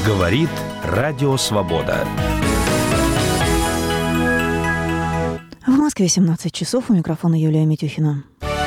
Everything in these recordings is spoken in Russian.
Говорит Радио Свобода. В Москве 17 часов. У микрофона Юлия Митюхина.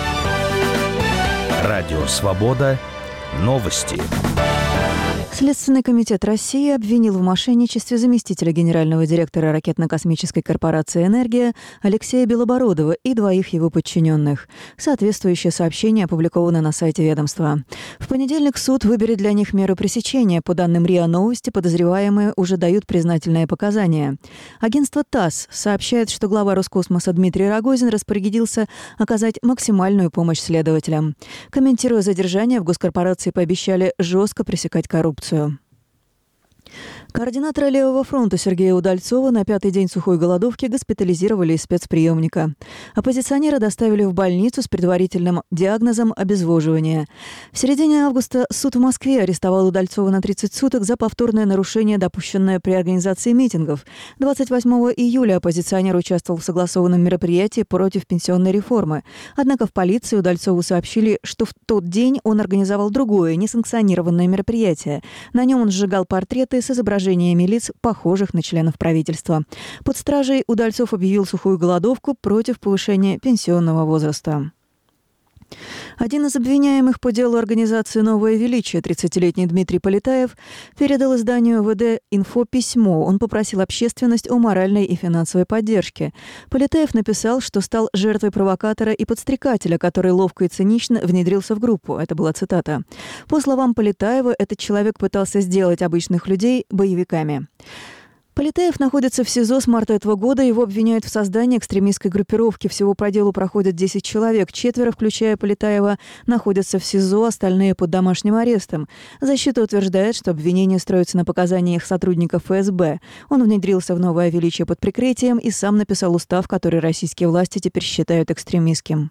Радио Свобода. Новости. Следственный комитет России обвинил в мошенничестве заместителя генерального директора ракетно-космической корпорации «Энергия» Алексея Белобородова и двоих его подчиненных. Соответствующее сообщение опубликовано на сайте ведомства. В понедельник суд выберет для них меры пресечения. По данным РИА Новости, подозреваемые уже дают признательные показания. Агентство ТАСС сообщает, что глава Роскосмоса Дмитрий Рогозин распорядился оказать максимальную помощь следователям. Комментируя задержание, в госкорпорации пообещали жестко пресекать коррупцию. Координатора Левого фронта Сергея Удальцова на 5-й день сухой голодовки госпитализировали из спецприемника. Оппозиционера доставили в больницу с предварительным диагнозом обезвоживания. В середине августа суд в Москве арестовал Удальцова на 30 суток за повторное нарушение, допущенное при организации митингов. 28 июля оппозиционер участвовал в согласованном мероприятии против пенсионной реформы. Однако в полиции Удальцову сообщили, что в тот день он организовал другое, несанкционированное мероприятие. На нем он сжигал портреты с изображениями лиц, похожих на членов правительства. Под стражей Удальцов объявил сухую голодовку против повышения пенсионного возраста. Один из обвиняемых по делу организации «Новое величие», 30-летний Дмитрий Полетаев, передал изданию ВД «Инфо» письмо. Он попросил общественность о моральной и финансовой поддержке. Полетаев написал, что стал жертвой провокатора и подстрекателя, который ловко и цинично внедрился в группу. Это была цитата. По словам Полетаева, этот человек пытался сделать обычных людей боевиками. Полетаев находится в СИЗО с марта этого года. Его обвиняют в создании экстремистской группировки. Всего по делу проходят 10 человек. 4, включая Полетаева, находятся в СИЗО, остальные под домашним арестом. Защита утверждает, что обвинение строится на показаниях сотрудников ФСБ. Он внедрился в «Новое величие» под прикрытием и сам написал устав, который российские власти теперь считают экстремистским.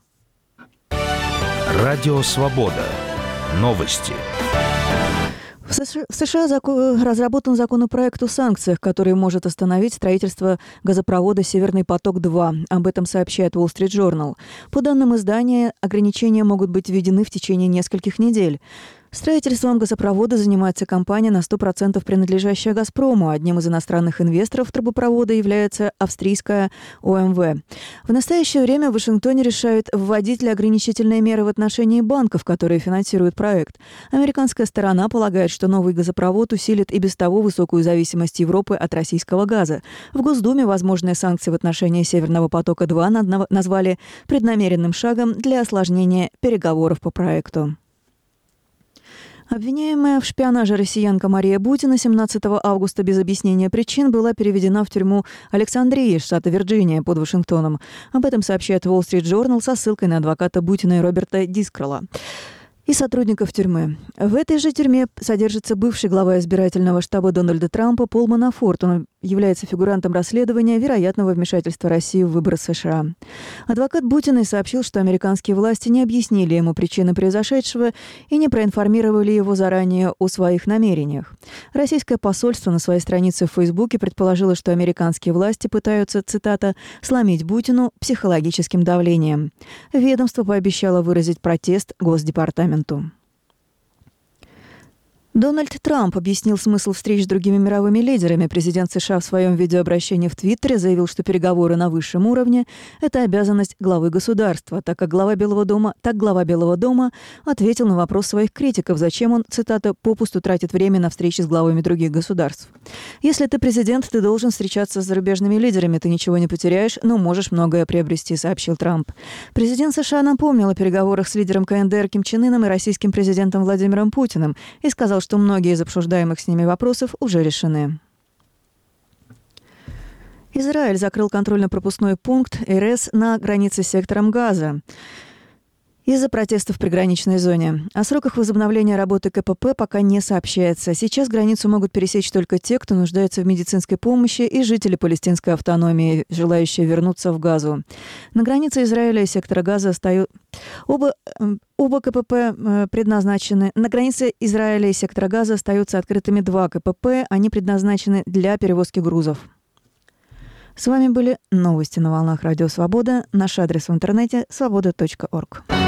Радио Свобода. Новости. В США разработан законопроект о санкциях, который может остановить строительство газопровода «Северный поток-2». Об этом сообщает Wall Street Journal. По данным издания, ограничения могут быть введены в течение нескольких недель. Строительством газопровода занимается компания на 100% принадлежащая «Газпрому». Одним из иностранных инвесторов трубопровода является австрийская ОМВ. В настоящее время в Вашингтоне решают, вводить ли ограничительные меры в отношении банков, которые финансируют проект. Американская сторона полагает, что новый газопровод усилит и без того высокую зависимость Европы от российского газа. В Госдуме возможные санкции в отношении «Северного потока-2» назвали преднамеренным шагом для осложнения переговоров по проекту. Обвиняемая в шпионаже россиянка Мария Бутина 17 августа без объяснения причин была переведена в тюрьму Александрии, штата Вирджиния, под Вашингтоном. Об этом сообщает Wall Street Journal со ссылкой на адвоката Бутина и Роберта Дискролла и сотрудников тюрьмы. В этой же тюрьме содержится бывший глава избирательного штаба Дональда Трампа Пол Манафорт. Он является фигурантом расследования вероятного вмешательства России в выборы США. Адвокат Бутиной сообщил, что американские власти не объяснили ему причины произошедшего и не проинформировали его заранее о своих намерениях. Российское посольство на своей странице в Фейсбуке предположило, что американские власти пытаются, цитата, «сломить Бутину психологическим давлением». Ведомство пообещало выразить протест Госдепартаменту. Дональд Трамп объяснил смысл встреч с другими мировыми лидерами. Президент США в своем видеообращении в Твиттере заявил, что переговоры на высшем уровне – это обязанность главы государства, так глава Белого дома ответил на вопрос своих критиков, зачем он, цитата, «попусту тратит время на встречи с главами других государств». «Если ты президент, ты должен встречаться с зарубежными лидерами, ты ничего не потеряешь, но можешь многое приобрести», — сообщил Трамп. Президент США напомнил о переговорах с лидером КНДР Ким Чен Ыном и российским президентом Владимиром Путиным и сказал, что многие из обсуждаемых с ними вопросов уже решены. Израиль закрыл контрольно-пропускной пункт РС на границе с сектором Газа из-за протестов в приграничной зоне. О сроках возобновления работы КПП пока не сообщается. Сейчас границу могут пересечь только те, кто нуждается в медицинской помощи, и жители палестинской автономии, желающие вернуться в Газу. На границе Израиля и сектора Газа остаются... Оба КПП предназначены... На границе Израиля и сектора Газа остаются открытыми 2 КПП. Они предназначены для перевозки грузов. С вами были новости на волнах Радио Свобода. Наш адрес в интернете – свобода.орг.